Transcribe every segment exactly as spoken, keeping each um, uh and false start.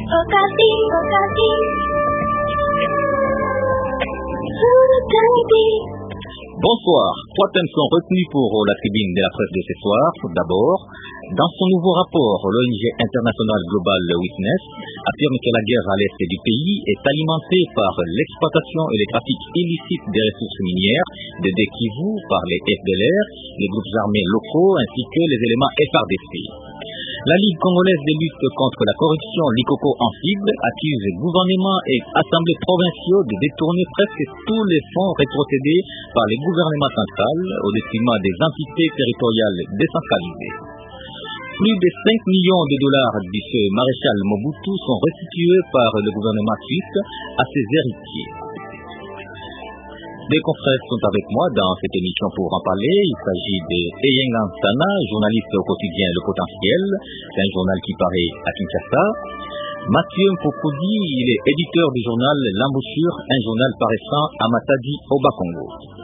Okapi, Okapi. Bonsoir. Trois thèmes sont retenus pour la tribune de la presse de ce soir. D'abord, dans son nouveau rapport, l'O N G internationale Global Witness affirme que la guerre à l'est du pays est alimentée par l'exploitation et le trafic illicite des ressources minières de Kivu par les F D L R, les groupes armés locaux ainsi que les éléments F A R D C. La Ligue congolaise de lutte contre la corruption, l'ICOCO en cible, accuse le gouvernement et assemblées provinciaux de détourner presque tous les fonds rétrocédés par le gouvernement central au détriment des entités territoriales décentralisées. Plus de cinq millions de dollars du feu maréchal Mobutu sont restitués par le gouvernement suisse à ses héritiers. Des confrères sont avec moi dans cette émission pour en parler. Il s'agit de Eyengan Sana, journaliste au quotidien Le Potentiel. C'est un journal qui paraît à Kinshasa. Mathieu Mpokodi, il est éditeur du journal L'Embouchure, un journal paraissant à Matadi, au Bas-Congo.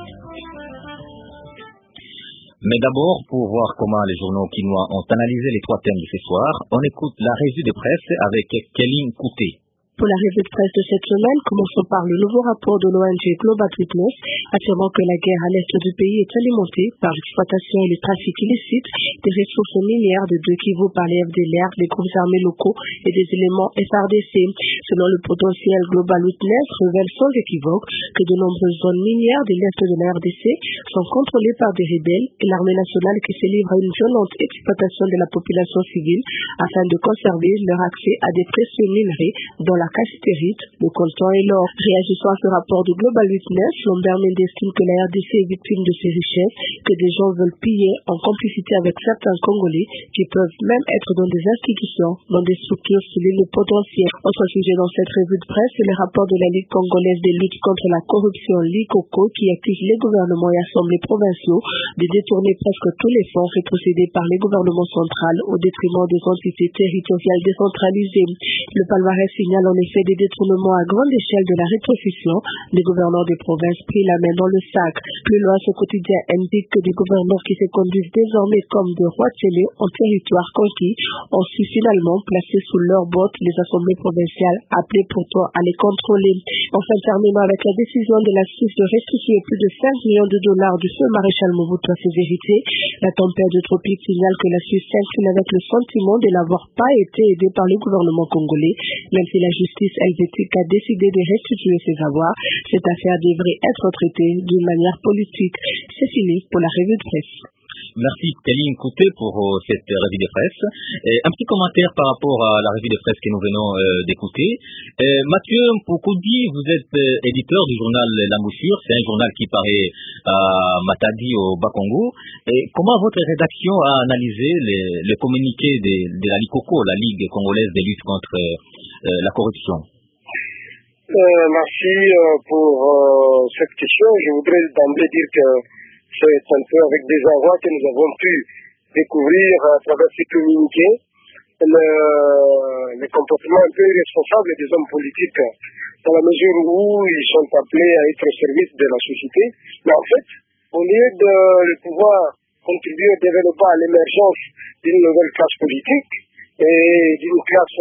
Mais d'abord, pour voir comment les journaux quinois ont analysé les trois thèmes de ce soir, on écoute la revue de presse avec Kéline Kouté. Pour la revue de presse de cette semaine, commençons par le nouveau rapport de l'O N G Global Witness affirmant que la guerre à l'est du pays est alimentée par l'exploitation et le trafic illicite des ressources minières de Kivu par les F D L R, les groupes armés locaux et des éléments F A R D C. Selon le potentiel Global Witness, révèle sans équivoque que de nombreuses zones minières de l'est de la R D C sont contrôlées par des rebelles et l'armée nationale qui se livre à une violente exploitation de la population civile afin de conserver leur accès à des précieux minerais dont la cassiterite, le coltan et l'or. Réagissant à ce rapport de Global Witness, Lambert Mende estime que la R D C est victime de ces richesses, que des gens veulent piller en complicité avec certains Congolais qui peuvent même être dans des institutions, dans des structures souligne le potentiel. Autre sujet dans cette revue de presse, c'est le rapport de la Ligue congolaise de lutte contre la corruption, l'ICOCO, qui accuse les gouvernements et assemblées provinciaux de détourner presque tous les fonds rétrocédés par les gouvernements centrales au détriment des entités territoriales décentralisées. Le palmarès signale en effet des détournements à grande échelle de la rétrocession. Les gouverneurs des provinces pris la main dans le sac. Plus loin, ce quotidien indique que des gouverneurs qui se conduisent désormais comme de rois scellés en territoire conquis ont su finalement placer sous leurs bottes les assemblées provinciales appelées pourtant à les contrôler. Enfin, terminant avec la décision de la Suisse de restituer plus de cinq millions de dollars du feu maréchal Mobutu à ses héritiers, la tempête de tropique signale que la Suisse s'incline avec le sentiment de n'avoir pas été aidée par le gouvernement congolais, même si la justice helvétique a décidé de restituer ses avoirs. Cette affaire devrait être traitée d'une manière politique. C'est fini pour la revue de presse. Merci Kéline Kouté pour euh, cette revue de presse. Et un petit commentaire par rapport à la revue de presse que nous venons euh, d'écouter. Euh, Mathieu Mpokodi, vous êtes euh, éditeur du journal L'Embouchure, c'est un journal qui paraît à Matadi au Bas-Congo. Et comment votre rédaction a analysé les, les communiqués de, de la LICOCO, la Ligue congolaise de lutte contre euh, la corruption? Euh, merci euh, pour euh, cette question. Je voudrais d'emblée dire que c'est un peu avec des envois que nous avons pu découvrir à travers ces communiqués le, le comportement un peu irresponsable des hommes politiques dans la mesure où ils sont appelés à être au service de la société. Mais en fait, au lieu de pouvoir contribuer au développement, à l'émergence d'une nouvelle classe politique et d'une classe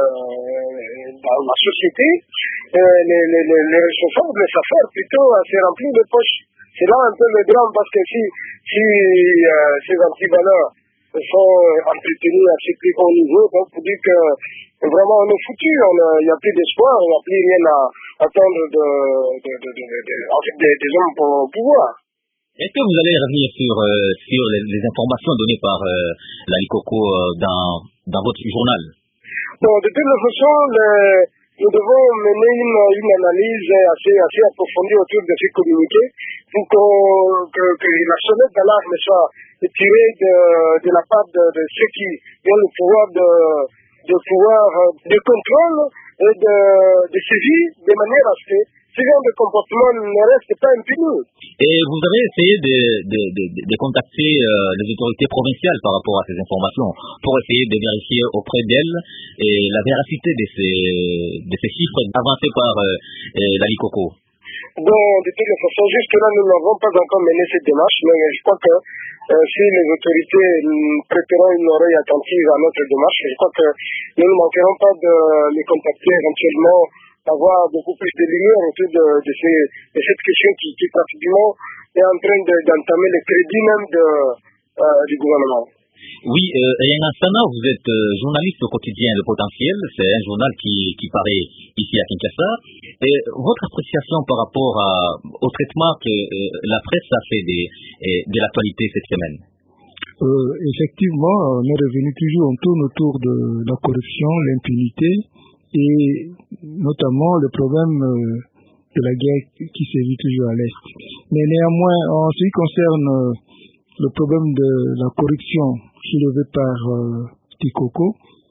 euh, dans la société, euh, les, les, les responsables s'affairent plutôt à se remplir de poches. C'est là un peu le drame parce que si, si euh, ces antivaleurs sont entretenus à ce plus haut niveau, donc pour dire que vraiment on est foutu, il n'y a plus d'espoir, il n'y a plus rien à attendre de, de, de, de, de, de, en fait des, des hommes au pouvoir. Est-ce que vous allez revenir sur, euh, sur les, les informations données par euh, la LICOCO euh, dans, dans votre journal? Bon, de toute façon, le, nous devons mener une, une analyse assez, assez approfondie autour de ces communiqués pour que, que la sonnette d'alarme soit tirée de, de la part de, de ceux qui ont le pouvoir de, de pouvoir de contrôle et de, de saisir de manière à ce que ce genre de comportement ne reste pas impuni. Et vous avez essayé de, de, de, de contacter euh, les autorités provinciales par rapport à ces informations pour essayer de vérifier auprès d'elles et la véracité de ces, de ces chiffres avancés par euh, la LICOCO? Bon, de toutes les façons, jusque-là, nous n'avons pas encore mené cette démarche, mais je crois que euh, si les autorités prêteront une oreille attentive à notre démarche, je crois que nous ne manquerons pas de les contacter éventuellement, avoir beaucoup plus de lumière autour de, de, ces, de cette question qui, qui pratiquement est en train de, d'entamer le crédit même de, euh, du gouvernement. Oui, euh, Eyanga Sana, vous êtes euh, journaliste au quotidien Le Potentiel, c'est un journal qui, qui paraît ici à Kinshasa. Et votre appréciation par rapport à, au traitement que euh, la presse a fait des, de l'actualité cette semaine? euh, Effectivement, on est revenu toujours, on tourne autour de la corruption, l'impunité et notamment le problème euh, de la guerre qui sévit toujours à l'Est. Mais néanmoins, en ce qui concerne euh, le problème de la corruption soulevé par euh, Tikoko,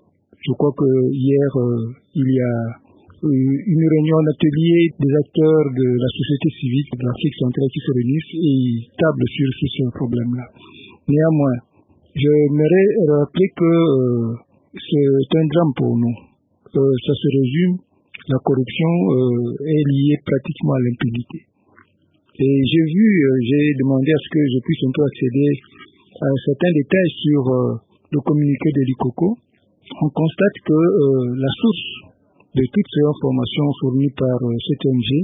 je crois que hier euh, il y a euh, une réunion, un atelier des acteurs de la société civile de l'Afrique centrale qui se réunissent et ils tablent sur ce problème-là. Néanmoins, j'aimerais rappeler que euh, c'est un drame pour nous. Euh, ça se résume, la corruption euh, est liée pratiquement à l'impunité. Et j'ai vu, euh, j'ai demandé à ce que je puisse un peu accéder à certains détails sur euh, le communiqué de l'Ikoko. On constate que euh, la source de toutes ces informations fournies par euh, cette O N G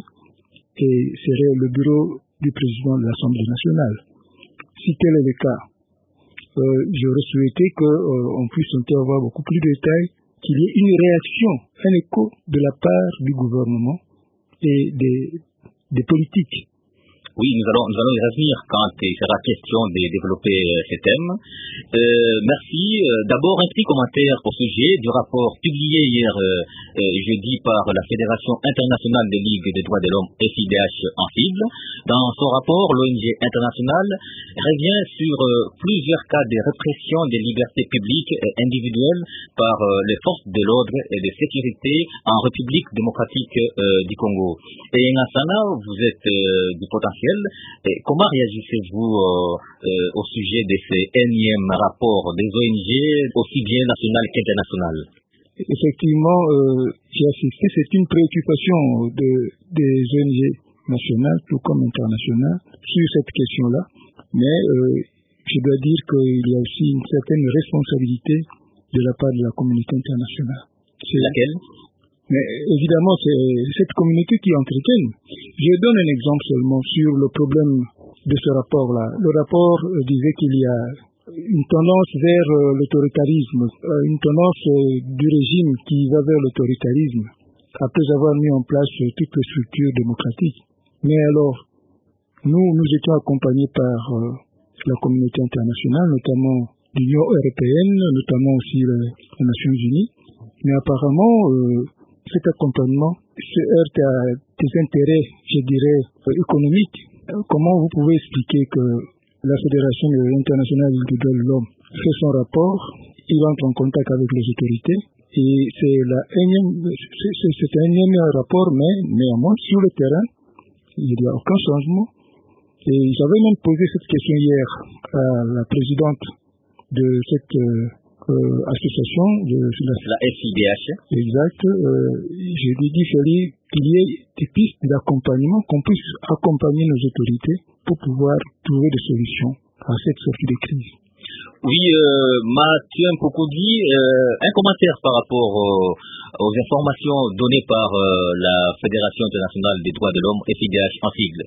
et serait le bureau du président de l'Assemblée nationale. Si tel est le cas, euh, j'aurais souhaité qu'on euh, puisse avoir beaucoup plus de détails, qu'il y ait une réaction, un écho de la part du gouvernement et des, des politiques. Oui, nous allons, nous allons y revenir quand il sera question de développer euh, ces thèmes. Euh, merci. Euh, d'abord, un petit commentaire au sujet du rapport publié hier euh, euh, jeudi par la Fédération internationale des ligues des droits de l'homme F I D H en cible. Dans son rapport, l'O N G internationale revient sur euh, plusieurs cas de répression des libertés publiques et individuelles par euh, les forces de l'ordre et de sécurité en République démocratique euh, du Congo. Et Nassana, vous êtes euh, du potentiel. Et comment réagissez-vous euh, euh, au sujet de ces énièmes rapports des O N G, aussi bien nationales qu'internationales? Effectivement, euh, j'ai assisté, c'est une préoccupation de, des O N G nationales, tout comme internationales, sur cette question-là. Mais euh, je dois dire qu'il y a aussi une certaine responsabilité de la part de la communauté internationale. C'est laquelle? Mais évidemment, c'est cette communauté qui entretienne. Je donne un exemple seulement sur le problème de ce rapport-là. Le rapport euh, disait qu'il y a une tendance vers euh, l'autoritarisme, euh, une tendance euh, du régime qui va vers l'autoritarisme, après avoir mis en place euh, toutes les structures démocratiques. Mais alors, nous, nous étions accompagnés par euh, la communauté internationale, notamment l'Union européenne, notamment aussi les, les Nations Unies. Mais apparemment, euh, cet accompagnement se heurte à des intérêts, je dirais, économiques. Comment vous pouvez expliquer que la Fédération internationale des droits de l'homme fait son rapport, il entre en contact avec les autorités, et c'est la énième, c'est, c'est, c'est un énième rapport, mais néanmoins, sur le terrain, il n'y a aucun changement. Et j'avais même posé cette question hier à la présidente de cette euh, Euh, association de la, la F I D H. Exact. Euh, je lui dis qu'il y ait des pistes d'accompagnement, qu'on puisse accompagner nos autorités pour pouvoir trouver des solutions à cette sortie de crise. Oui, euh, Mathieu Mpokodi, euh, un commentaire par rapport aux, aux informations données par euh, la Fédération internationale des droits de l'homme, F I D H en sigle.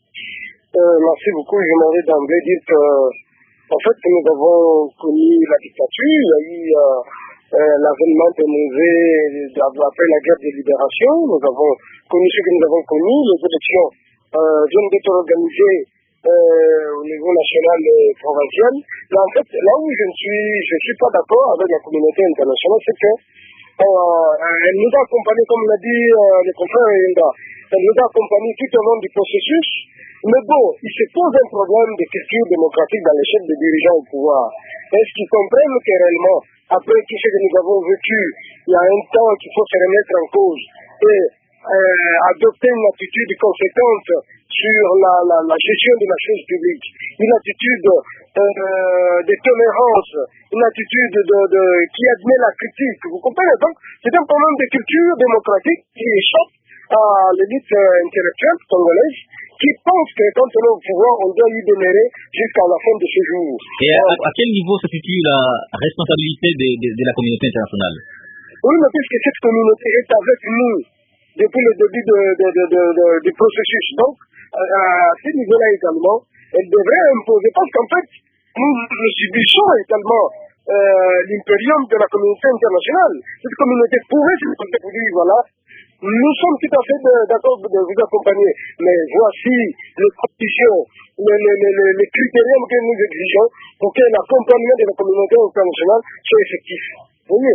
Euh, merci beaucoup. Je m'en vais d'emblée dire que en fait, nous avons connu la dictature, il y a eu euh, euh, l'avènement de Mosée après la guerre de libération, nous avons connu ce que nous avons connu, les élections euh, viennent d'être organisées euh, au niveau national et provincial. Là, en fait, là où je ne suis, je suis pas d'accord avec la communauté internationale, c'est que euh, elle nous a accompagnés, comme l'a dit euh, le confrère Yenga, elle nous a accompagnés tout au long du processus. Mais bon, il se pose un problème de culture démocratique dans les chefs de dirigeants au pouvoir. Est-ce qu'ils comprennent que réellement, après tout ce que nous avons vécu, il y a un temps qu'il faut se remettre en cause et euh, adopter une attitude conséquente sur la, la, la gestion de la chose publique, une attitude euh, de tolérance, une attitude de, de, qui admet la critique, vous comprenez? Donc, c'est un problème de culture démocratique qui échappe à l'élite intellectuelle congolaise qui pense que quand on est au pouvoir, on doit y demeurer jusqu'à la fin de ce jour. Et à, à quel niveau se situe la responsabilité de, de, de la communauté internationale? Oui, mais puisque cette communauté est avec nous depuis le début de, de, de, de, de, du processus, donc à, à ce niveau-là également, elle devrait imposer, parce qu'en fait, nous, nous subissons également euh, l'impérium de la communauté internationale. Cette communauté pourrait se poser pour dire, voilà, nous sommes tout à fait d'accord de vous accompagner, mais voici les conditions, les, les, les, les critériums que nous exigeons pour que l'accompagnement de la communauté internationale soit effectif. Vous voyez?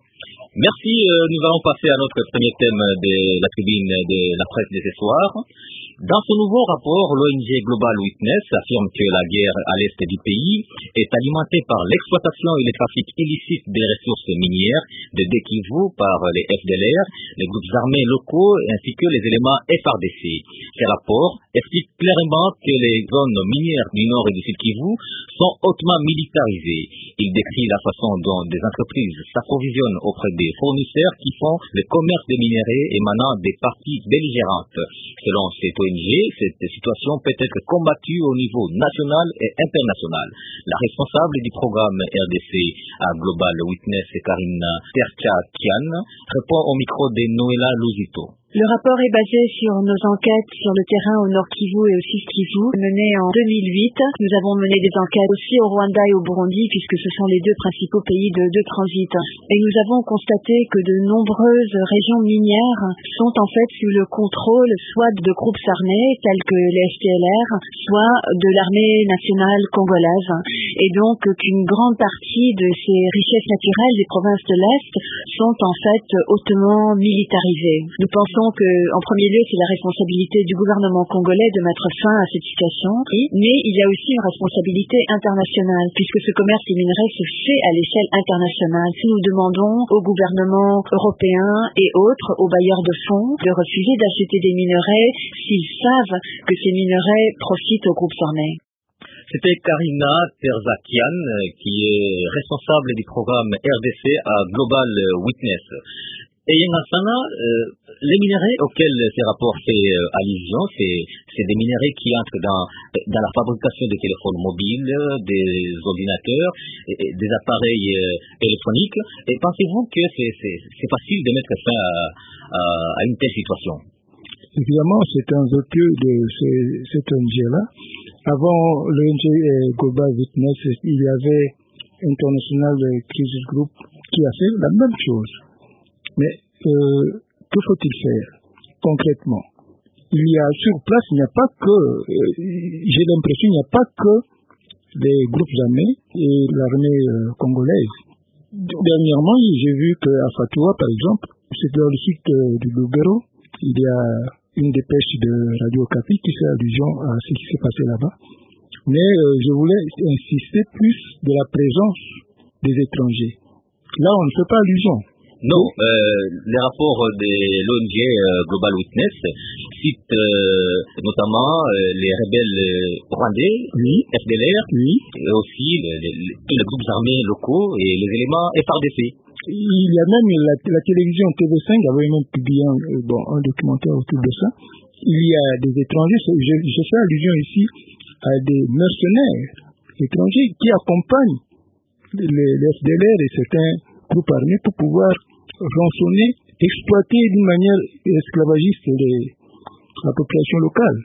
Merci, euh, nous allons passer à notre premier thème de la tribune de la presse de ce soir. Dans son nouveau rapport, l'O N G Global Witness affirme que la guerre à l'est du pays est alimentée par l'exploitation et le trafic illicite des ressources minières de Kivu par les F D L R, les groupes armés locaux ainsi que les éléments F A R D C. Ce rapport explique clairement que les zones minières du nord et du sud Kivu sont hautement militarisées. Il décrit la façon dont des entreprises s'approvisionnent auprès des fournisseurs qui font le commerce des minerais émanant des parties belligérantes. Selon cette O N G, cette situation peut être combattue au niveau national et international. La responsable du programme R D C à Global Witness, Karina Tertchakian, répond au micro de Noëlla Luzito. Le rapport est basé sur nos enquêtes sur le terrain au Nord Kivu et au Sud Kivu, menées en deux mille huit. Nous avons mené des enquêtes aussi au Rwanda et au Burundi, puisque ce sont les deux principaux pays de, de transit. Et nous avons constaté que de nombreuses régions minières sont en fait sous le contrôle soit de groupes armés tels que les F D L R, soit de l'armée nationale congolaise. Et donc qu'une grande partie de ces richesses naturelles des provinces de l'Est sont en fait hautement militarisées. Nous pensons que, en premier lieu, c'est la responsabilité du gouvernement congolais de mettre fin à cette situation, mais il y a aussi une responsabilité internationale, puisque ce commerce des minerais se fait à l'échelle internationale. Si nous demandons au gouvernement européen et autres, aux bailleurs de fonds, de refuser d'acheter des minerais s'ils savent que ces minerais profitent aux groupes armés. C'était Karina Tertchakian, qui est responsable du programme R D C à Global Witness. Et Yangassana, euh, les minerais auxquels ces rapports fait euh, allusion, c'est, c'est des minerais qui entrent dans, dans la fabrication des téléphones mobiles, des ordinateurs, et, et des appareils euh, électroniques. Et pensez-vous que c'est, c'est, c'est facile de mettre fin à, à, à une telle situation? Évidemment, c'est un vécu de ces, cette O N G-là. Avant l'O N G Global Witness, il y avait International Crisis Group qui a fait la même chose. Mais euh, que faut-il faire concrètement? Il y a sur place, il n'y a pas que, euh, j'ai l'impression, il n'y a pas que les groupes armés et l'armée euh, congolaise. Dernièrement, j'ai vu qu'à Fatoua, par exemple, c'est dans le site euh, du Lubero, il y a une dépêche de Radio Okapi qui fait allusion à ce qui s'est passé là-bas. Mais euh, je voulais insister plus de la présence des étrangers. Là, on ne fait pas allusion. Non, euh, les rapports de l'O N G euh, Global Witness citent euh, notamment euh, les rebelles euh, rwandais, oui. F D L R, oui. et aussi les, les, tous les groupes armés locaux et les éléments F A R D C. Il y a même la, la télévision T V cinq avait même publié un, euh, bon, un documentaire autour de ça. Il y a des étrangers, je, je fais allusion ici à des mercenaires étrangers qui accompagnent les, les F D L R et certains groupes armés pour pouvoir rançonner, exploiter d'une manière esclavagiste les, la population locale.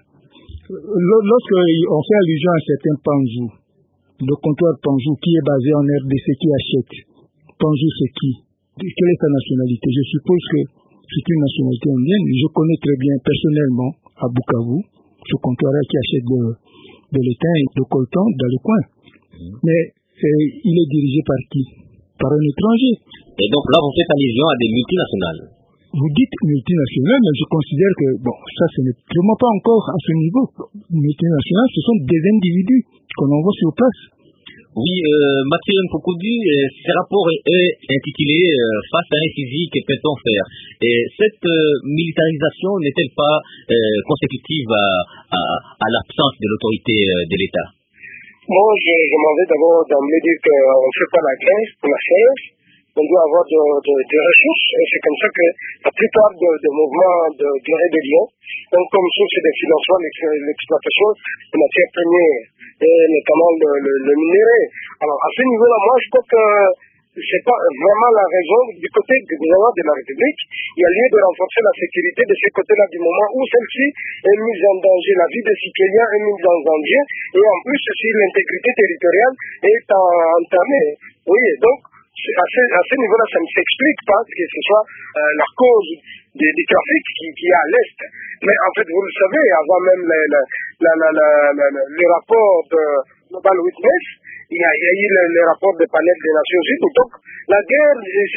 Lorsqu'on fait allusion à certains Panzou, le comptoir Panzou qui est basé en R D C qui achète, Panzou c'est qui? Quelle est sa nationalité? Je suppose que c'est une nationalité indienne. Je connais très bien personnellement à Bukavu ce comptoir-là qui achète de, de l'étain et de coltan dans le coin. Mais euh, il est dirigé par qui? Par un étranger. Et donc là, vous faites allusion à des multinationales. Vous dites multinationales, mais je considère que, bon, ça, ce n'est vraiment pas encore à ce niveau. Multinationales, ce sont des individus qu'on envoie sur place. Oui, euh, Mathieu Mpokoudu, euh, ce rapport est, est intitulé euh, « Face à un fusil, que peut-on faire ?» Et cette euh, militarisation n'est-elle pas euh, consécutive à, à, à l'absence de l'autorité euh, de l'État? Moi, je, je m'en vais d'abord d'emblée dire qu'on ne fait pas la guerre pour la faire. on doit avoir de, de, de ressources, et c'est comme ça que la plupart de, de mouvements de, de rébellion ont comme source de financement l'exploitation de matières premières, et notamment le, le, le minerai. Alors, à ce niveau-là, moi, je crois que c'est pas vraiment la raison du côté du gouvernement de la République. Il y a lieu de renforcer la sécurité de ce côté-là du moment où celle-ci est mise en danger, la vie des citoyens est mise en danger, et en plus, si l'intégrité territoriale est entamée. Oui, donc, à ce, à ce niveau-là, ça ne s'explique pas que ce soit euh, la cause du, du trafic qui, qui est à l'Est. Mais en fait, vous le savez, avant même le, le, la, la, la, la, la, le rapport de Global Witness, il y a, il y a eu le, le rapport de panel des Nations Unies. Donc, la guerre,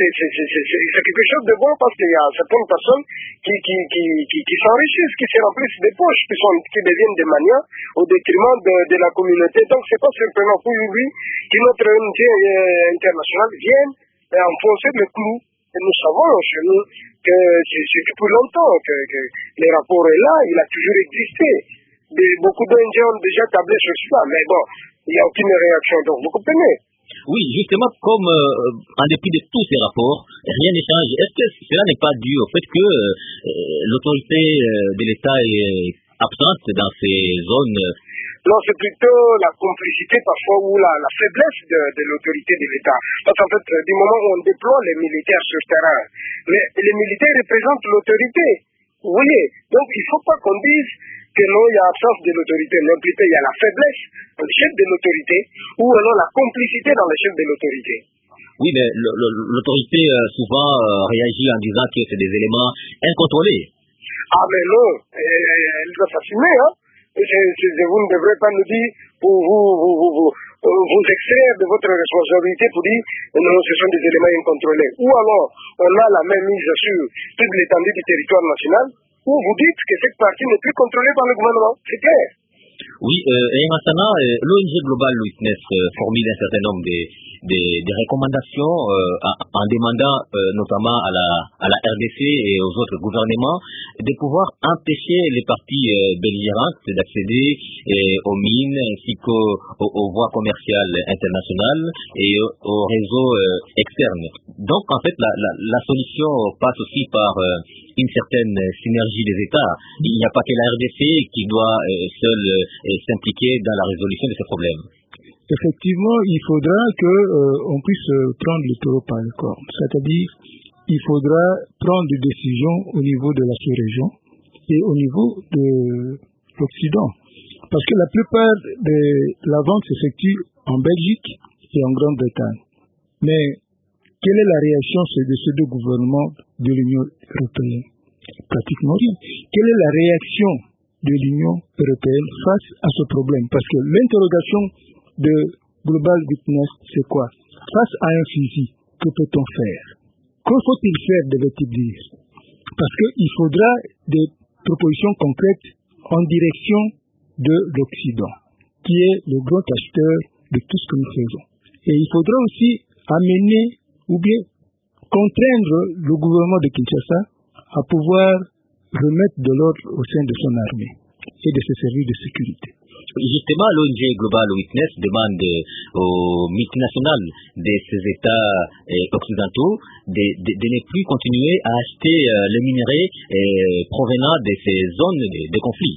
c'est quelque chose de bon parce qu'il y a certaines personnes qui, qui, qui, qui, qui s'enrichissent, qui se remplissent des poches, qui, sont, qui deviennent des manias au détriment de, de la communauté. Donc, c'est pas surprenant pour lui que notre O N G internationale vienne enfoncer le clou. Et nous savons chez nous que c'est depuis longtemps que, que le rapport est là, il a toujours existé. Des, beaucoup d'O N G ont déjà tablé sur cela, mais bon, il n'y a aucune réaction, donc vous comprenez. Oui, justement, comme euh, en dépit de tous ces rapports, rien n'est changé. Est-ce que cela n'est pas dû au fait que euh, l'autorité de l'État est absente dans ces zones? Non, c'est plutôt la complicité parfois ou la, la faiblesse de, de l'autorité de l'État. Parce qu'en fait, du moment où on déploie les militaires sur le terrain, les, les militaires représentent l'autorité. Vous voyez, donc il ne faut pas qu'on dise que non, il y a absence de l'autorité, mais plutôt il y a la faiblesse dans le chef de l'autorité ou alors la complicité dans le chef de l'autorité. Oui, mais l'autorité euh, souvent euh, réagit en disant que c'est des éléments incontrôlés. Ah mais non, elle doit s'assumer, hein. Je, je, vous ne devrez pas nous dire, pour vous, vous, vous, vous, vous extraire de votre responsabilité pour dire non, ce sont des éléments incontrôlés. Ou alors, on a la même mise sur toute l'étendue du territoire national, où vous dites que cette partie n'est plus contrôlée par le gouvernement. C'est clair. Oui, euh, et maintenant, euh, l'O N G Global Witness euh, formule un certain nombre de, de, de recommandations euh, en, en demandant euh, notamment à la, à la R D C et aux autres gouvernements de pouvoir empêcher les parties euh, belligérantes d'accéder euh, aux mines ainsi qu'aux aux, aux voies commerciales internationales et aux, aux réseaux euh, externes. Donc, en fait, la, la, la solution passe aussi par euh, une certaine synergie des États. Il n'y a pas que la R D C qui doit euh, seule euh, s'impliquer dans la résolution de ces problèmes. Effectivement, il faudra qu'on euh, puisse prendre le taureau par le corps. C'est-à-dire, il faudra prendre des décisions au niveau de la sous-région et au niveau de l'Occident. Parce que la plupart de la vente s'effectue en Belgique et en Grande-Bretagne. Mais quelle est la réaction de ces deux gouvernements de l'Union européenne? Pratiquement rien. Quelle est la réaction de l'Union européenne face à ce problème? Parce que l'interrogation de Global Witness, c'est quoi? Face à un fusil, que peut-on faire? Que faut-il faire, devait-il dire? Parce qu'il faudra des propositions concrètes en direction de l'Occident, qui est le grand acheteur de tout ce que nous faisons. Et il faudra aussi amener ou bien contraindre le gouvernement de Kinshasa à pouvoir remettre de l'ordre au sein de son armée et de ses services de sécurité. Justement, l'O N G Global Witness demande aux multinationales de ces États euh, occidentaux de, de, de ne plus continuer à acheter euh, le minerai euh, provenant de ces zones de, de conflit.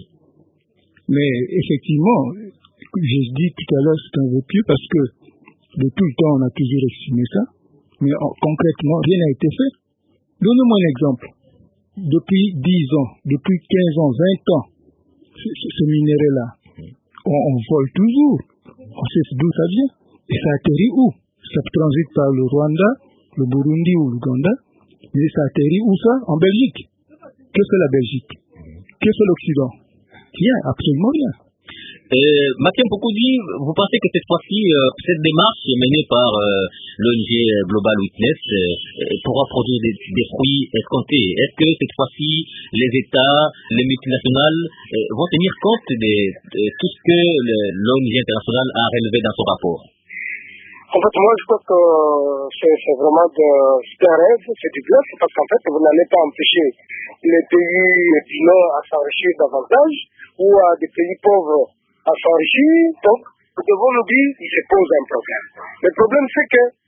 Mais effectivement, je dis tout à l'heure, c'est un vœu pieux parce que de tout le temps, on a toujours estimé ça, mais en, concrètement, rien n'a été fait. Donnez-moi un exemple. Depuis dix ans, depuis quinze ans, vingt ans, ce, ce, ce minerai-là, on, on vole toujours. On sait d'où ça vient. Et ça atterrit où? Ça transite par le Rwanda, le Burundi ou l'Ouganda. Mais ça atterrit où ça? En Belgique. Que fait la Belgique? Que fait l'Occident? Rien, absolument rien. Euh, Mathieu Mpokoudi, vous pensez que cette fois-ci, euh, cette démarche menée par euh, l'O N G Global Witness euh, pourra produire des, des fruits escomptés? Est-ce que cette fois-ci, les États, les multinationales euh, vont tenir compte de, de tout ce que l'O N G internationale a relevé dans son rapport? En fait, moi, je crois que c'est vraiment de, c'est un rêve, c'est du bluff, parce qu'en fait, vous n'allez pas empêcher les pays du Nord à s'enrichir davantage ou à des pays pauvres à s'enrichir. Donc, nous devons nous dire qu'il se pose un problème. Le problème, c'est que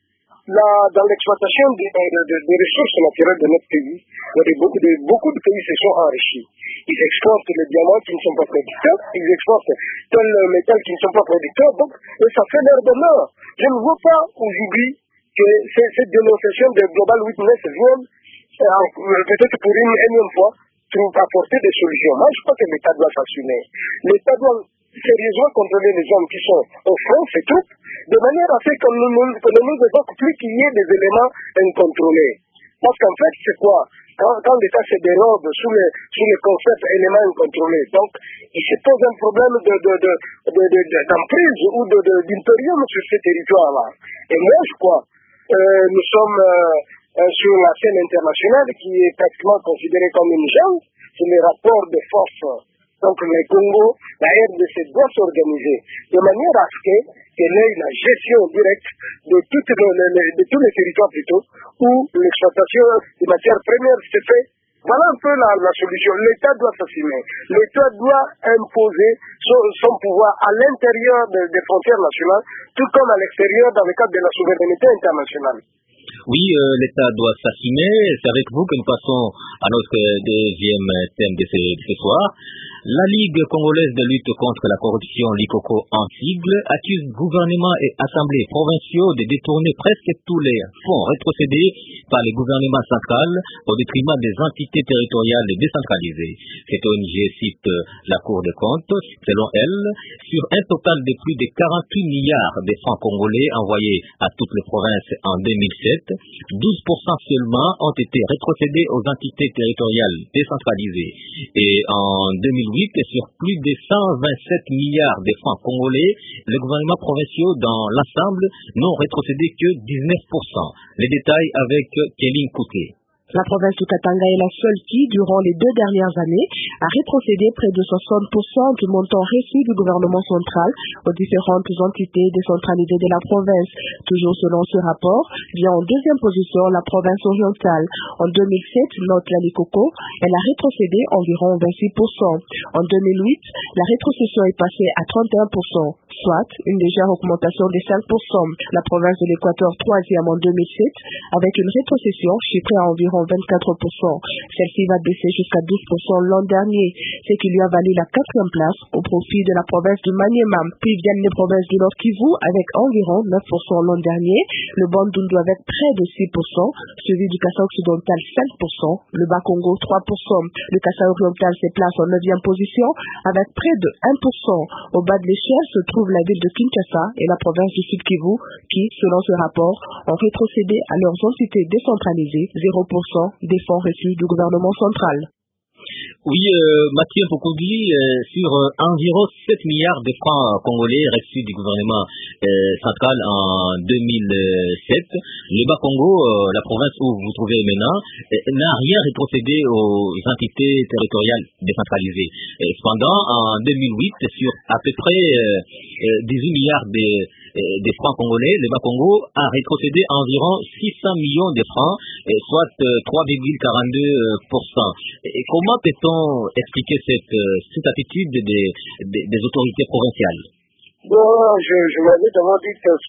là, dans l'exploitation des, des, des, des ressources naturelles de notre pays, beaucoup de, beaucoup de pays se sont enrichis. Ils exportent les diamants qui ne sont pas producteurs, ils exportent tel métal qui ne sont pas producteurs, donc, et ça fait leur bonheur. Je ne vois pas aujourd'hui que cette dénonciation de Global Witness vienne, euh, peut-être pour une énième fois, pour apporter des solutions. Moi, je crois que l'État doit s'assumer. L'État doit sérieusement contrôler les hommes qui sont au front, ces troupes, de manière à ce que nous que ne nous évoque plus qu'il y ait des éléments incontrôlés. Parce qu'en fait, c'est quoi? Quand, quand l'État se dérobe sous le, sous le concept éléments incontrôlés, donc il se pose un problème de, de, de, de, de, de, d'emprise ou de, de, d'impérium sur ce territoire-là. Et moi, je crois, euh, nous sommes euh, euh, sur la scène internationale qui est pratiquement considérée comme une jungle, c'est les rapports de force. Donc le Congo, la R D C doit s'organiser de manière à ce qu'elle ait la gestion directe de, toutes les, les, de tous les territoires plutôt, où l'exploitation des matières premières se fait. Voilà un peu la, la solution. L'État doit s'assumer. L'État doit imposer son, son pouvoir à l'intérieur de, des frontières nationales, tout comme à l'extérieur dans le cadre de la souveraineté internationale. Oui, euh, l'État doit s'assumer. C'est avec vous que nous passons à notre deuxième thème de ce, de ce soir. La Ligue congolaise de lutte contre la corruption, l'ICOCO en sigle, accuse gouvernement et assemblées provinciaux de détourner presque tous les fonds rétrocédés par les gouvernements centrales au détriment des entités territoriales décentralisées. Cette O N G cite la Cour des comptes. Selon elle, sur un total de plus de quarante-huit milliards de francs congolais envoyés à toutes les provinces en deux mille sept, douze pour cent seulement ont été rétrocédés aux entités territoriales décentralisées. Et en deux mille huit, sur plus de cent vingt-sept milliards de francs congolais, les gouvernements provinciaux dans l'ensemble n'ont rétrocédé que dix-neuf pour cent. Les détails avec Kéline Kouté. La province du Katanga est la seule qui, durant les deux dernières années, a rétrocédé près de soixante pour cent du montant reçu du gouvernement central aux différentes entités décentralisées de la province. Toujours selon ce rapport, vient en deuxième position la province orientale. En deux mille sept, note la LICOCO, elle a rétrocédé environ vingt-six pour cent. En deux mille huit, la rétrocession est passée à trente et un pour cent, soit une légère augmentation de cinq pour cent. La province de l'Équateur, troisième en deux mille sept, avec une rétrocession chiffrée à environ vingt-quatre pour cent. Celle-ci va baisser jusqu'à douze pour cent l'an dernier, ce qui lui a valu la quatrième place au profit de la province du Maniema. Puis viennent les provinces du Nord Kivu avec environ neuf pour cent l'an dernier, le Bandundu avec près de six pour cent, suivi du Kassai occidental cinq pour cent, le Bas-Congo trois pour cent. Le Kassai oriental se place en neuvième position avec près de un pour cent. Au bas de l'échelle se trouve la ville de Kinshasa et la province du Sud Kivu qui, selon ce rapport, ont rétrocédé à leurs entités décentralisées zéro pour cent des fonds reçus du gouvernement central. Oui, euh, Mathieu Pokogi, euh, sur euh, environ sept milliards de francs congolais reçus du gouvernement euh, central en deux mille sept, le Bas-Congo, euh, la province où vous vous trouvez maintenant, euh, n'a rien rétrocédé aux entités territoriales décentralisées. Et cependant, en deux mille huit, sur à peu près euh, dix-huit milliards de, euh, de francs congolais, le Bas-Congo a rétrocédé environ six cents millions de francs, euh, soit euh, trois virgule quarante-deux pour cent. Et comment peut-on expliquer cette, cette attitude des, des, des autorités provinciales? Bon, je, je m'avais d'abord dit que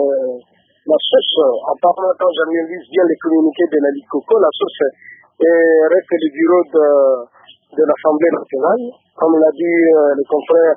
la source, apparemment quand j'analyse bien les communiqués de la LICOCO, la source est, reste le bureau de, de l'Assemblée nationale. Comme l'a dit euh, le confrère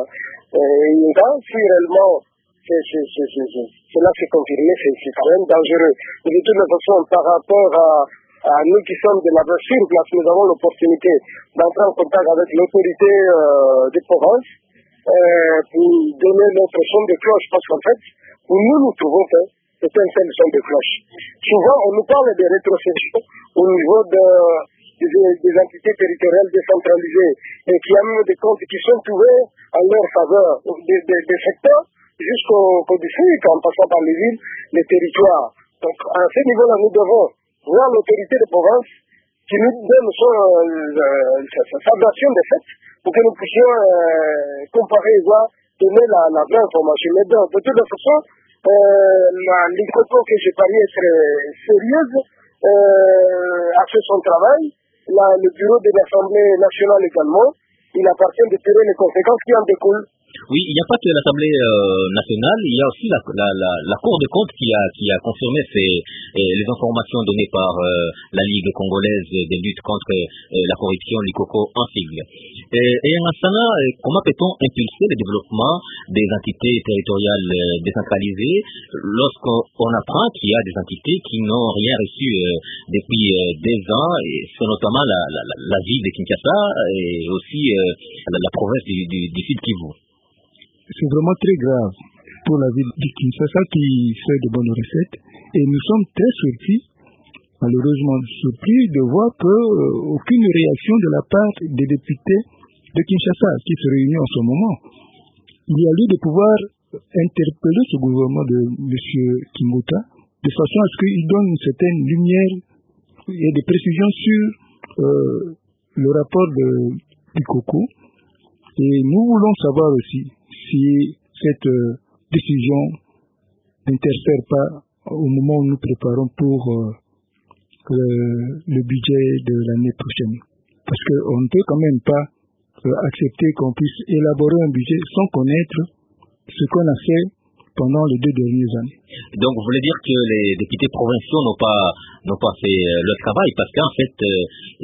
Inga, euh, si réellement c'est, c'est, c'est, c'est, c'est, cela s'est confirmé, c'est, c'est quand même dangereux. Mais de toute façon, par rapport à À nous qui sommes de la sur place, nous avons l'opportunité d'entrer en contact avec l'autorité euh, des provinces euh, pour donner notre son de cloche, parce qu'en fait, où nous nous trouvons, c'est un seul son de cloche. Souvent, on nous parle de rétrocession au niveau de, des, des entités territoriales décentralisées et qui ont des comptes qui sont ouverts en leur faveur, des, des, des secteurs jusqu'au Côte d'Ivoire, en passant par les villes, les territoires. Donc, à ce niveau-là, nous devons voir l'autorité de province qui nous donne son, euh, sa, sa version des faits pour que nous puissions euh, comparer et voir, donner la, la vraie information. Mais de, de toute façon, euh, l'ICOCO que j'ai paru être sérieuse euh, a fait son travail. La, le bureau de l'Assemblée nationale également, il appartient de tirer les conséquences qui en découlent. Oui, il n'y a pas que l'Assemblée euh, nationale, il y a aussi la, la, la, la Cour des comptes qui a, qui a confirmé ces, euh, les informations données par euh, la Ligue congolaise de lutte contre euh, la corruption, l'ICOCO en sigle. Et, et en Astana, comment peut-on impulser le développement des entités territoriales euh, décentralisées lorsqu'on apprend qu'il y a des entités qui n'ont rien reçu euh, depuis euh, des ans, et c'est notamment la, la, la, la ville de Kinshasa et aussi euh, la, la province du, du, du Sud Kivu. C'est vraiment très grave pour la ville de Kinshasa qui fait de bonnes recettes, et nous sommes très surpris, malheureusement surpris, de voir que euh, aucune réaction de la part des députés de Kinshasa qui se réunissent en ce moment. Il y a lieu de pouvoir interpeller ce gouvernement de M. Kimbuta de façon à ce qu'il donne une certaine lumière et des précisions sur euh, le rapport de, du COCO. Et nous voulons savoir aussi si cette euh, décision n'interfère pas au moment où nous préparons pour euh, le, le budget de l'année prochaine. Parce qu'on ne peut quand même pas euh, accepter qu'on puisse élaborer un budget sans connaître ce qu'on a fait pendant les deux dernières années. Donc vous voulez dire que les députés provinciaux n'ont pas n'ont pas fait euh, leur travail, parce qu'en fait euh,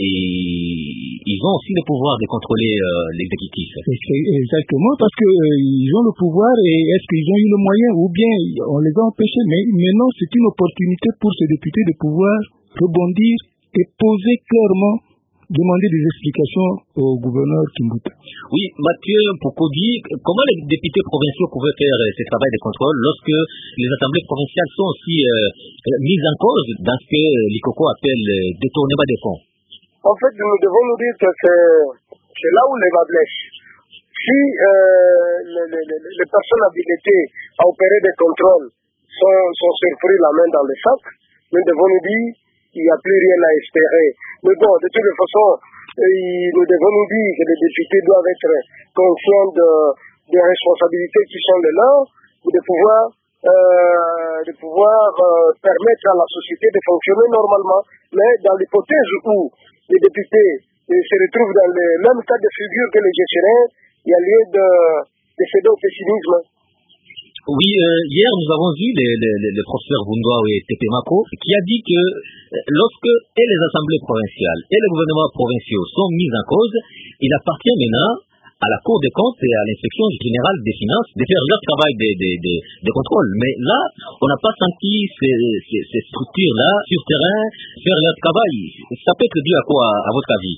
ils, ils ont aussi le pouvoir de contrôler euh, l'exécutif. Exactement, parce qu'ils euh, ont le pouvoir, et est-ce qu'ils ont eu le moyen, ou bien on les a empêchés. Mais maintenant c'est une opportunité pour ces députés de pouvoir rebondir et poser clairement, demander des explications au gouverneur Kimbuta. Oui, Mathieu Pokodi, comment les députés provinciaux pouvaient faire euh, ce travail de contrôle lorsque les assemblées provinciales sont aussi euh, mises en cause dans ce que l'ICOCO appelle euh, détournement des fonds? En fait, nous devons nous dire que c'est, c'est là où les bas blessent. Si euh, les, les, les personnes habilitées à opérer des contrôles sont, sont surpris la main dans le sac, nous devons nous dire qu'il n'y a plus rien à espérer. Mais bon, de toute façon, nous devons nous dire que les députés doivent être conscients de, des responsabilités qui sont les leurs, de pouvoir, euh, de pouvoir euh, permettre à la société de fonctionner normalement. Mais dans l'hypothèse où les députés se retrouvent dans le même cas de figure que les gestionnaires, il y a lieu de, de céder au pessimisme. Oui, euh, hier nous avons vu le, le, le professeur Bundoa et Tepemako qui a dit que lorsque et les assemblées provinciales et les gouvernements provinciaux sont mis en cause, il appartient maintenant à la Cour des comptes et à l'inspection générale des finances de faire leur travail de, de, de, de contrôle. Mais là, on n'a pas senti ces, ces, ces structures-là sur terrain faire leur travail. Ça peut être dû à quoi, à votre avis?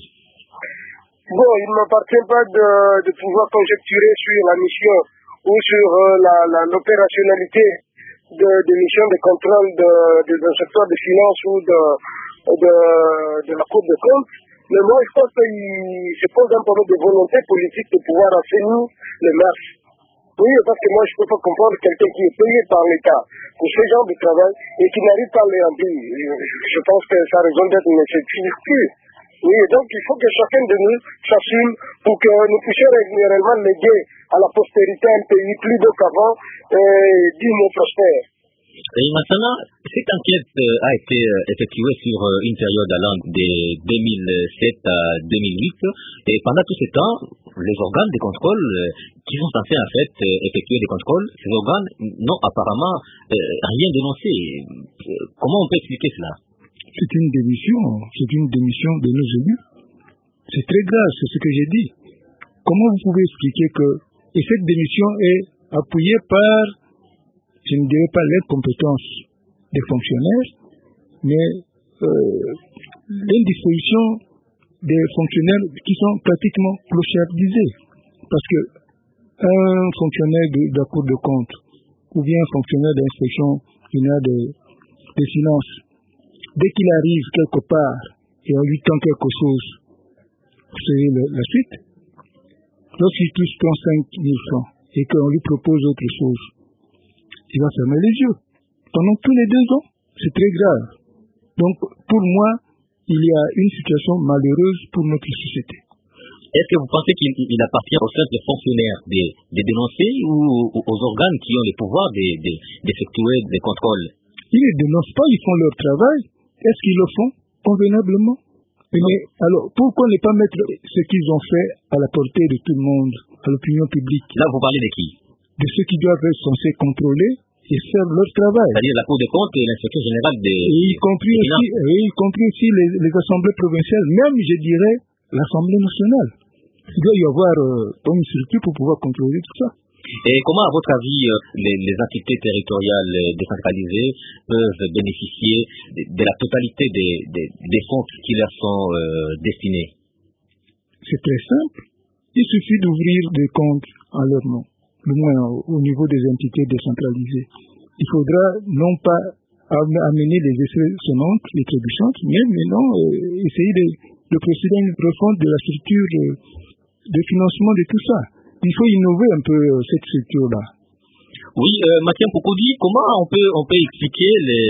Bon, il ne m'appartient pas de, de pouvoir conjecturer sur la mission ou sur euh, la, la, l'opérationnalité de, de missions de contrôle de, de, d'un secteur de finances ou de, de, de la Cour des comptes. Mais moi, je pense qu'il se pose un problème de volonté politique de pouvoir assainir les masses. Oui, parce que moi, je ne peux pas comprendre quelqu'un qui est payé par l'État pour ce genre de travail et qui n'arrive pas à les remplir. Je pense que ça a raison d'être, mais c'est plus. Oui, donc il faut que chacun de nous s'assume pour que nous puissions réellement léguer à la postérité un pays plus beau qu'avant et digne et prospère. Et maintenant, cette enquête a été effectuée sur une période allant de deux mille sept à deux mille huit, et pendant tout ce temps, les organes de contrôle qui sont censés en fait effectuer des contrôles, ces organes n'ont apparemment rien dénoncé. Comment on peut expliquer cela? C'est une démission, c'est une démission de nos élus. C'est très grave, c'est ce que j'ai dit. Comment vous pouvez expliquer que, et cette démission est appuyée par, je ne dirais pas l'incompétence des fonctionnaires, mais euh, l'indisposition des fonctionnaires qui sont pratiquement clochardisés. Parce que un fonctionnaire de, de la Cour de compte, ou bien un fonctionnaire d'inspection générale des, des finances, dès qu'il arrive quelque part et on lui tend quelque chose, vous savez le, la suite. Lorsqu'il touche trente-cinq mille francs et qu'on lui propose autre chose, il va fermer les yeux. Pendant tous les deux ans, c'est très grave. Donc, pour moi, il y a une situation malheureuse pour notre société. Est-ce que vous pensez qu'il il appartient aux seuls fonctionnaires de, de dénoncer ou aux organes qui ont le pouvoir d'effectuer de, de, des contrôles? Ils ne dénoncent pas, ils font leur travail. Est-ce qu'ils le font convenablement? Mais alors, pourquoi ne pas mettre ce qu'ils ont fait à la portée de tout le monde? à l'opinion publique. Là, vous parlez de qui? De ceux qui doivent être censés contrôler et faire leur travail. C'est-à-dire la Cour des comptes et l'inspection générale des... Et y compris aussi, et y compris aussi les, les assemblées provinciales, même, je dirais, l'Assemblée nationale. Il doit y avoir euh, une structure pour pouvoir contrôler tout ça. Et comment, à votre avis, les, les entités territoriales décentralisées peuvent bénéficier de, de la totalité des, des, des fonds qui leur sont euh, destinés? C'est très simple. Il suffit d'ouvrir des comptes en leur nom, du moins au niveau des entités décentralisées. Il faudra non pas amener les essais sonnantes, les trébuchantes, mais maintenant euh, essayer de, de procéder à une refonte de la structure de, de financement de tout ça. Il faut innover un peu euh, cette structure-là. Oui, euh, Mathieu Pokodi, comment on peut, on peut expliquer les,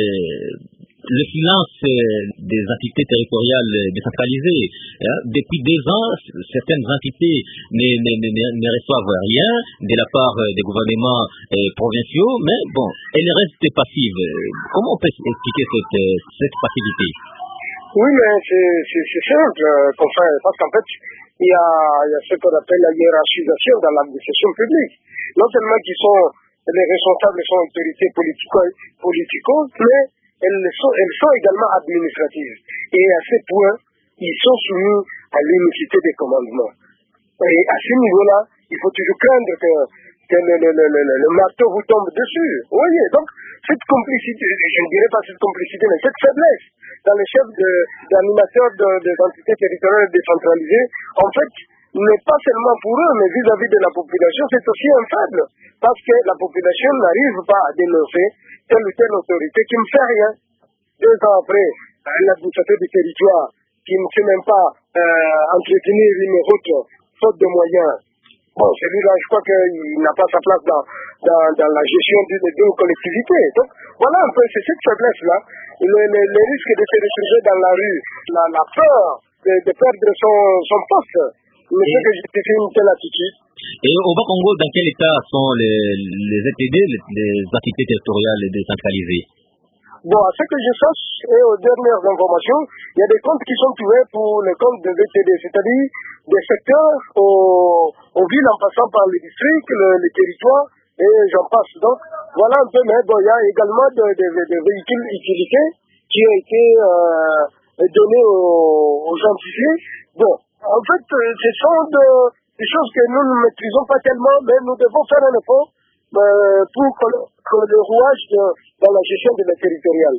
le silence des entités territoriales décentralisées? Hein? Depuis deux ans, certaines entités ne, ne, ne, ne reçoivent rien de la part des gouvernements euh, provinciaux, mais bon, elles restent passives. Comment on peut expliquer cette, cette passivité? Oui, mais c'est simple, enfin, parce qu'en fait, il y a, il y a ce qu'on appelle la hiérarchisation dans l'administration publique. Non seulement qui sont les responsables sont autorités politico, mais elles sont, elles sont également administratives. Et à ce point, ils sont soumis à l'unicité des commandements. Et à ce niveau-là, il faut toujours craindre que, que le, le, le, le, le marteau vous tombe dessus. Vous voyez, donc cette complicité, je ne dirais pas cette complicité, mais cette faiblesse dans les chefs d'animateurs de, de, des entités territoriales décentralisées, en fait, n'est pas seulement pour eux, mais vis-à-vis de la population, c'est aussi un faible. Parce que la population n'arrive pas à dénoncer telle ou telle autorité qui ne fait rien. Deux ans après, l'administrateur du territoire qui ne sait même pas euh, entretenir une route faute de moyens. Bon, celui-là, je crois qu'il n'a pas sa place dans, dans, dans la gestion d'une collectivité. Donc, voilà un peu, c'est cette faiblesse-là. Le, le, le risque de se retrouver dans la rue, la, la peur de, de perdre son, son poste, ne fait que justifier une telle attitude. Et au Bas-Congo, dans quel état sont les, les E T D, les, les entités territoriales décentralisées? Bon, à ce que je sache, et aux dernières informations, il y a des comptes qui sont ouverts pour les comptes des E T D, c'est-à-dire des secteurs aux, aux villes en passant par les districts, le, les territoires, et j'en passe. Donc, voilà un peu, mais bon, il y a également des de, de, de véhicules utilisés qui ont été euh, donnés aux, aux entités. Bon, en fait, ce sont de, des choses que nous ne maîtrisons pas tellement, mais nous devons faire un effort euh, pour que, que le rouage de, dans la gestion de la territoriale.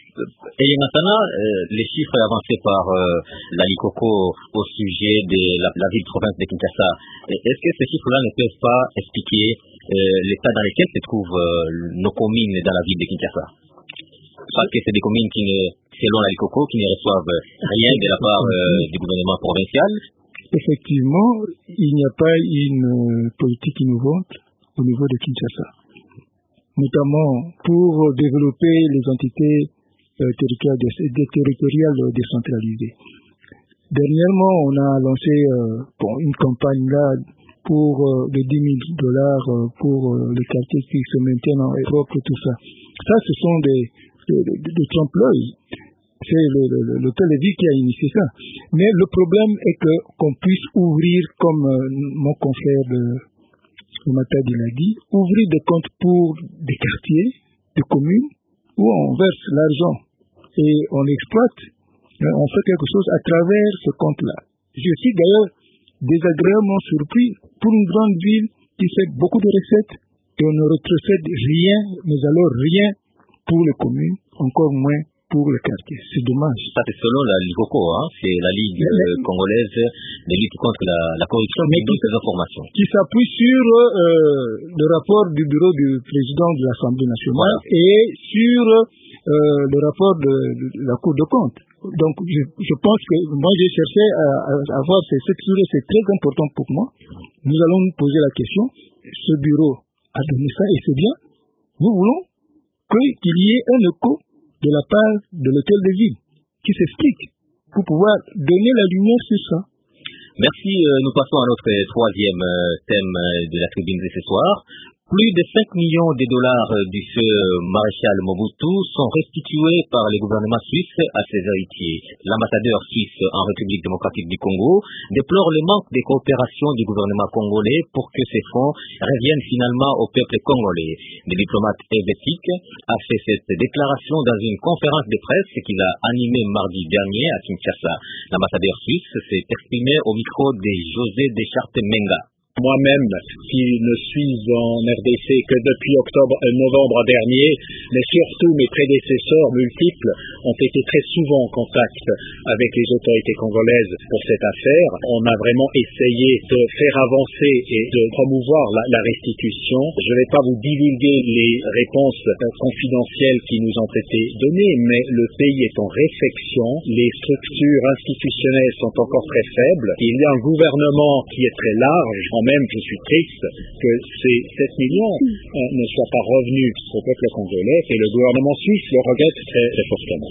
Et maintenant, euh, les chiffres avancés par euh, l'Alicoco au sujet de la, la ville-province de Kinshasa, est-ce que ces chiffres-là ne peuvent pas expliquer euh, l'état dans lequel se trouvent euh, nos communes dans la ville de Kinshasa? Parce que c'est des communes qui, ne, selon l'Alicoco, qui ne reçoivent rien de la part euh, du gouvernement provincial. Effectivement, il n'y a pas une politique innovante au niveau de Kinshasa, notamment pour développer les entités euh, territoriales, dé, territoriales décentralisées. Dernièrement, on a lancé euh, bon, une campagne là pour euh, les dix mille dollars euh, pour euh, les quartiers qui se maintiennent en Europe et tout ça. Ça, ce sont des, des, des, des trompe-l'œil. C'est le, le, le, le télévis qui a initié ça. Mais le problème est que qu'on puisse ouvrir, comme euh, mon confrère de, de Matadi l'a dit, ouvrir des comptes pour des quartiers, des communes, où on verse l'argent et on exploite, on fait quelque chose à travers ce compte-là. Je suis d'ailleurs désagréablement surpris pour une grande ville qui fait beaucoup de recettes et on ne retrocède rien, mais alors rien pour les communes, encore moins pour les quartiers. C'est dommage. Ça, c'est selon la Licoco, hein? C'est la Ligue mais, euh, congolaise de lutte contre la, la corruption, mais toutes ces informations. Qui s'appuie sur euh, le rapport du bureau du président de l'Assemblée nationale voilà. et sur euh, le rapport de, de, de la Cour de compte. Donc, je, je pense que moi, j'ai cherché à, à, à voir ces sept sujets, c'est très important pour moi. Nous allons nous poser la question, ce bureau a donné ça et c'est bien. Nous voulons qu'il y ait un écho de la part de l'hôtel de ville qui s'explique pour pouvoir donner la lumière sur ça. Merci. Euh, nous passons à notre troisième euh, thème de la tribune de ce soir. Plus de cinq millions de dollars du feu maréchal Mobutu sont restitués par le gouvernement suisse à ses héritiers. L'ambassadeur suisse en République démocratique du Congo déplore le manque de coopération du gouvernement congolais pour que ces fonds reviennent finalement au peuple congolais. Le diplomate helvétique a fait cette déclaration dans une conférence de presse qu'il a animée mardi dernier à Kinshasa. L'ambassadeur suisse s'est exprimé au micro de José Deschartes-Menga. Moi-même, qui ne suis en R D C que depuis octobre, euh, novembre dernier, mais surtout mes prédécesseurs multiples ont été très souvent en contact avec les autorités congolaises pour cette affaire. On a vraiment essayé de faire avancer et de promouvoir la, la restitution. Je ne vais pas vous divulguer les réponses euh, confidentielles qui nous ont été données, mais le pays est en réflexion. Les structures institutionnelles sont encore très faibles. Il y a un gouvernement qui est très large. Même, je suis triste que ces sept millions euh, ne soient pas revenus au peuple congolais et le gouvernement suisse le regrette très, très fortement.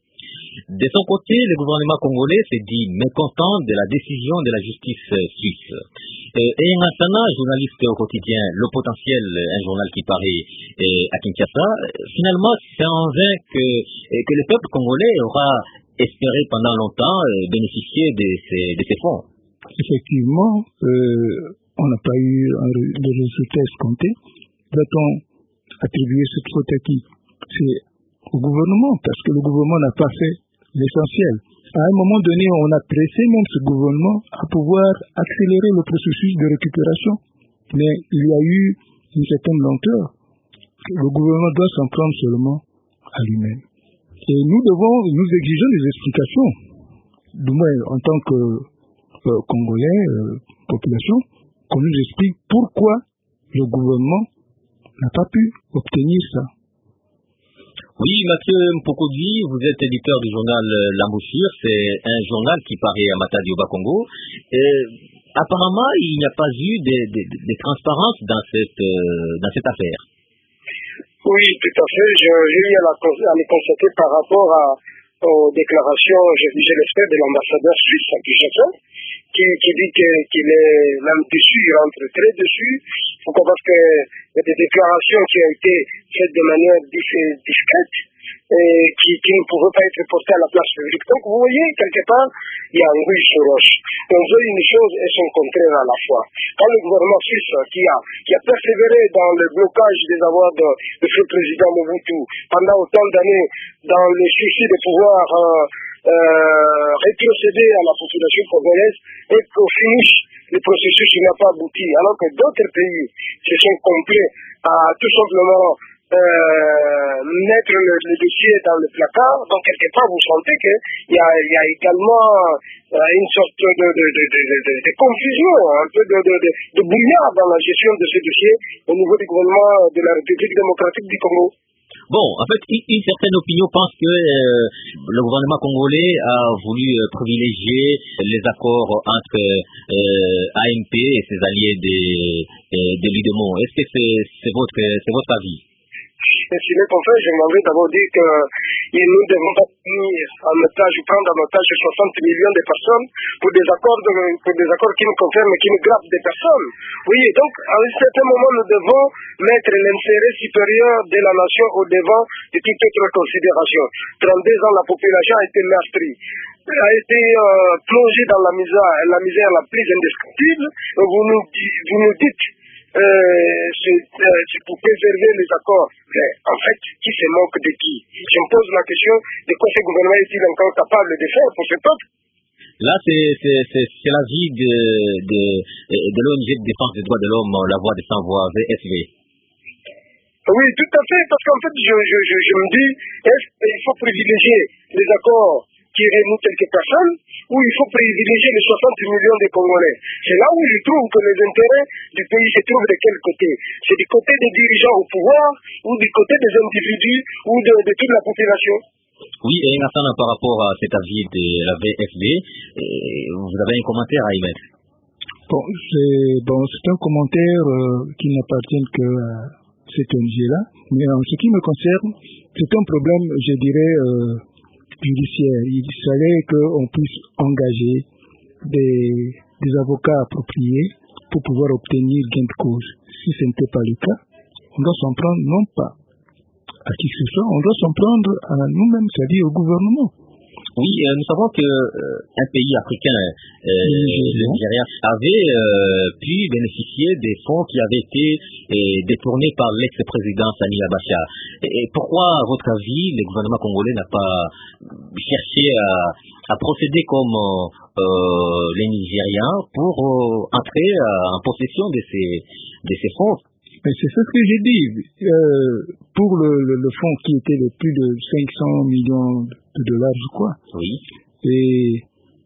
De son côté, le gouvernement congolais s'est dit mécontent de la décision de la justice suisse. Et Ngassana, journaliste au quotidien Le Potentiel, un journal qui paraît à Kinshasa, finalement, c'est en vain que, que le peuple congolais aura espéré pendant longtemps bénéficier de ces, de ces fonds. Effectivement, euh, on n'a pas eu de résultat escompté. Va-t-on attribuer cette faute à qui? C'est au gouvernement, parce que le gouvernement n'a pas fait l'essentiel. À un moment donné, on a pressé même ce gouvernement à pouvoir accélérer le processus de récupération. Mais il y a eu une certaine lenteur. Le gouvernement doit s'en prendre seulement à lui-même. Et nous devons, nous exigeons des explications. Du moins, en tant que euh, Congolais, euh, population, qu'on nous explique pourquoi le gouvernement n'a pas pu obtenir ça. Oui, Mathieu Mpokodi, vous êtes éditeur du journal L'Embouchure, c'est un journal qui paraît à Matadi au Bas-Congo. Apparemment, il n'y a pas eu de, de, de transparence dans cette, euh, dans cette affaire. Oui, tout à fait. J'ai eu à, à le constater par rapport à, aux déclarations, je, je l'espère, de l'ambassadeur suisse à Kinshasa, qui, qui dit qu'il est même dessus, il rentre très dessus. Pourquoi? Parce qu'il y a des déclarations qui ont été faites de manière discrète et qui, qui ne pouvaient pas être portées à la place publique. Donc vous voyez, quelque part, il y a un rouge sur roche. On veut une chose et son contraire à la fois. Quand le gouvernement suisse qui a, qui a persévéré dans le blocage des avoirs de, de ce président Mobutu pendant autant d'années, dans le souci de pouvoir euh, euh, rétrocéder à la population congolaise, et qu'au finish, le processus n'a pas abouti, alors que d'autres pays se sont complets à tout simplement euh, mettre le, le dossier dans le placard. Donc quelque part vous sentez qu'il y a, il y a également euh, une sorte de, de, de, de, de, de, de confusion, un peu de, de, de, de brouillard dans la gestion de ce dossier au niveau du gouvernement de la République démocratique du Congo. Bon, en fait, une certaine opinion pense que euh, le gouvernement congolais a voulu euh, privilégier les accords entre euh, A M P et ses alliés de, de, de l'U D M O. Est-ce que c'est, c'est, votre, c'est votre avis? Et si n'est pas fait, je m'en vais d'abord dire que nous devons pas tenir en otage, prendre en otage soixante millions de personnes pour des accords, de, pour des accords qui nous concernent et qui nous gravent des personnes. Oui, donc à un certain moment, nous devons mettre l'intérêt supérieur de la nation au devant de toute autre considération. trente-deux ans, la population a été meurtrie, a été euh, plongée dans la misère, la misère la plus indescriptible. Vous nous, vous nous dites Euh, c'est, euh, c'est pour préserver les accords. Mais en fait, qui se moque de qui? Je me pose la question de quoi ce gouvernement est-il encore capable de faire pour ce peuple? Là, c'est, c'est, c'est, c'est l'avis de, de, de l'O N G de défense des droits de l'homme, la voix des sans-voix, V S V. Oui, tout à fait, parce qu'en fait, je, je, je, je me dis, est-ce qu'il faut privilégier les accords qui réunissent quelques personnes, ou il faut privilégier les soixante millions de Congolais? C'est là où je trouve que les intérêts du pays se trouvent de quel côté? C'est du côté des dirigeants au pouvoir, ou du côté des individus, ou de, de toute la population? Oui, et Ngassana, par rapport à cet avis de la V F V, vous avez un commentaire à y mettre? Bon, c'est, bon, c'est un commentaire euh, qui n'appartient que à cette O N G-là, mais en ce qui me concerne, c'est un problème, je dirais, euh, judiciaire. Il fallait qu'on puisse engager des, des avocats appropriés pour pouvoir obtenir gain de cause. Si ce n'était pas le cas, on doit s'en prendre non pas à qui que ce soit, on doit s'en prendre à nous-mêmes, c'est-à-dire au gouvernement. Oui, euh, nous savons que euh, un pays africain, euh, le Nigeria, avait euh, pu bénéficier des fonds qui avaient été euh, détournés par l'ex-président Sani Abacha. Et, et pourquoi, à votre avis, le gouvernement congolais n'a pas cherché à, à procéder comme euh, les Nigériens pour euh, entrer euh, en possession de ces, de ces fonds? Mais c'est ce que j'ai dit. Euh, pour le, le, le fonds qui était de plus de cinq cents millions de dollars, je crois. Oui. Et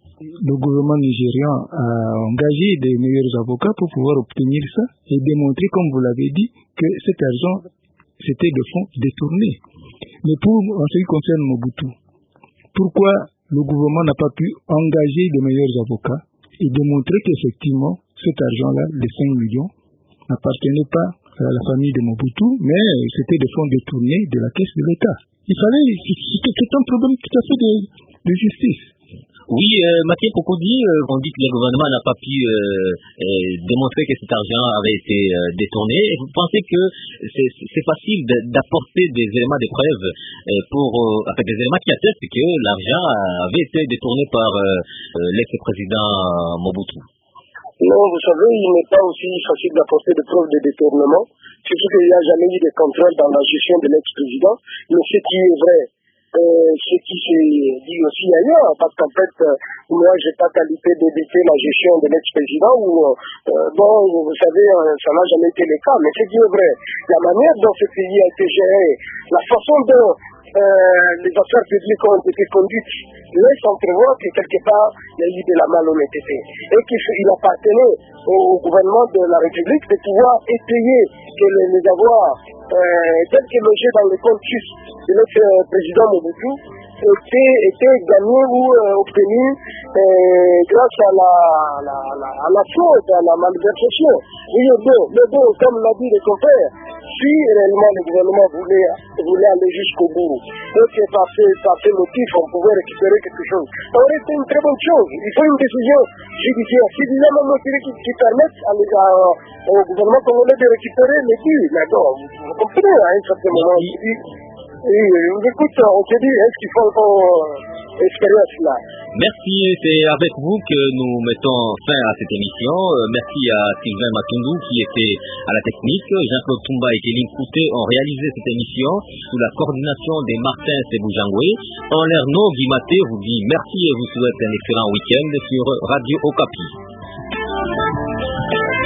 le gouvernement nigérian a engagé des meilleurs avocats pour pouvoir obtenir ça et démontrer, comme vous l'avez dit, que cet argent, c'était de fonds détournés. Mais pour, en ce qui concerne Mobutu, pourquoi le gouvernement n'a pas pu engager de meilleurs avocats et démontrer qu'effectivement, cet argent-là, les cinq millions, n'appartenait pas à la famille de Mobutu, mais c'était des fonds détournés de la caisse de l'État. Il fallait, c'est un problème tout à fait de, de justice. Oui, euh, Mathieu Pokodi, euh, on dit que le gouvernement n'a pas pu euh, euh, démontrer que cet argent avait été euh, détourné. Et vous pensez que c'est facile d'apporter des éléments de preuve euh, pour, euh, enfin, des éléments qui attestent que l'argent avait été détourné par euh, euh, l'ex-président Mobutu? Non, vous savez, il n'est pas aussi facile d'apporter des preuves de détournement, surtout qu'il n'y a jamais eu de contrôle dans la gestion de l'ex-président. Mais ce qui est vrai, euh, ce qui s'est dit aussi ailleurs, parce qu'en fait, euh, moi, je n'ai pas qualité d'éviter la gestion de l'ex-président, ou euh, bon, vous savez, euh, ça n'a jamais été le cas. Mais ce qui est vrai, la manière dont ce pays a été géré, la façon dont Euh, les affaires publiques ont été conduites laisse entrevoir que quelque part il y a eu de la malhonnêteté et qu'il appartenait au gouvernement de la République de pouvoir étayer que les, les avoirs euh, tels que logés dans le compte de l'ex-président Mobutu étaient, étaient gagnés ou euh, obtenus euh, grâce à la, la, la, à la faute, à la malversation. Et le dos, le dos, comme l'a dit le compère, si réellement le gouvernement voulait, voulait aller jusqu'au bout, et que par ce, par ce motif on pouvait récupérer quelque chose, ça aurait été une très bonne chose. Il faut une décision judiciaire, si il y a même motifs qui, qui permettent à, à, au gouvernement congolais de récupérer les dits. Mais non, vous comprenez, à un certain moment, on se dit, oui, vous écoute, on se dit, est-ce qu'il faut encore euh, espérer à cela? Merci, c'est avec vous que nous mettons fin à cette émission. Euh, merci à Sylvain Matundu qui était à la technique. Jean-Claude Toumba et Kéline Kouté ont réalisé cette émission sous la coordination des Martin Sebujangwe. En l'air non, Guimaté vous dit merci et vous souhaite un excellent week-end sur Radio Okapi.